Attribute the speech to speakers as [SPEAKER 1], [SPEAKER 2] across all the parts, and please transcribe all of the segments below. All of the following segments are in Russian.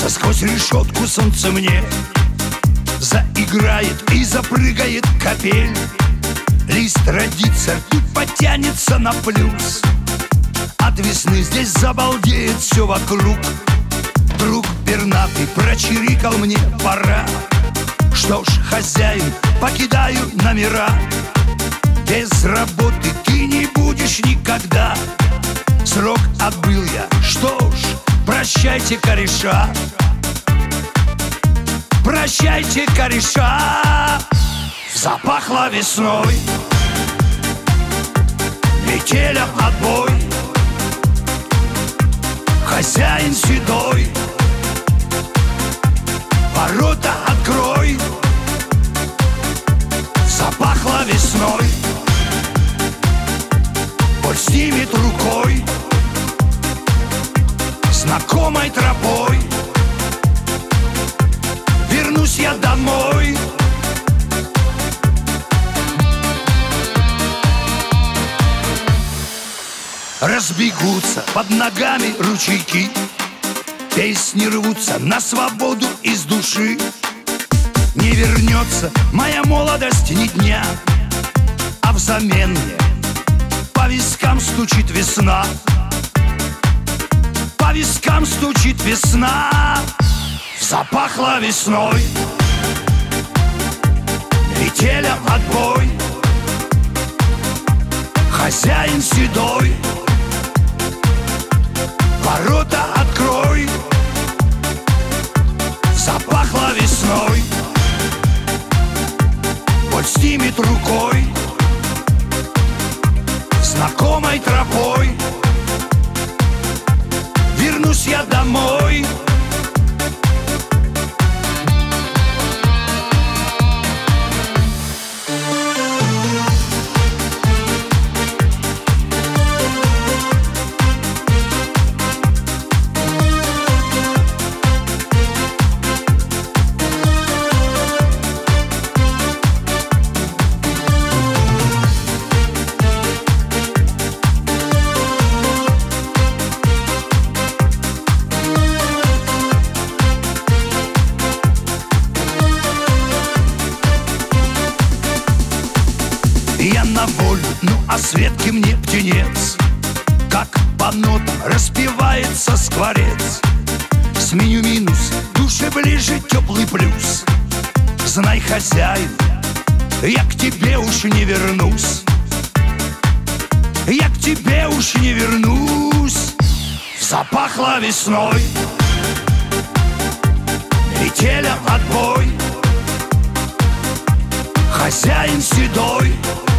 [SPEAKER 1] Пробьется сквозь решетку солнце мне, заиграет и запрыгает капель. Лист родится и потянется на плюс. От весны здесь забалдеет все вокруг. Друг пернатый прочирикал мне: пора. Что ж, хозяин, покидаю номера. Без работы ты не будешь никогда. Срок отбыл я, что ж, прощайте, кореша. Прощайте, кореша. Запахло весной, метелям отбой. Хозяин седой, ворота открой. Запахло весной, боль снимет рукой, знакомой тропой вернусь я домой. Разбегутся под ногами ручейки, песни рвутся на свободу из души. Не вернется моя молодость ни дня, а взамен мне по вискам стучит весна. По вискам стучит весна. Запахло весной, метелям отбой. Хозяин седой, ворота открой. Запахло весной, боль снимет рукой, знакомой тропой вернусь я домой. Я на волю, ну а Светке мне птенец, как по нотам распевается скворец. Сменю минус, душе ближе теплый плюс. Знай, хозяин, я к тебе уж не вернусь. Я к тебе уж не вернусь. Запахло весной, метелям отбой. Хозяин седой,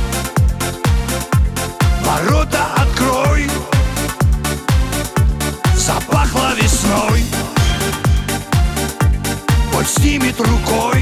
[SPEAKER 1] ворота открой. Запахло весной, боль снимет рукой.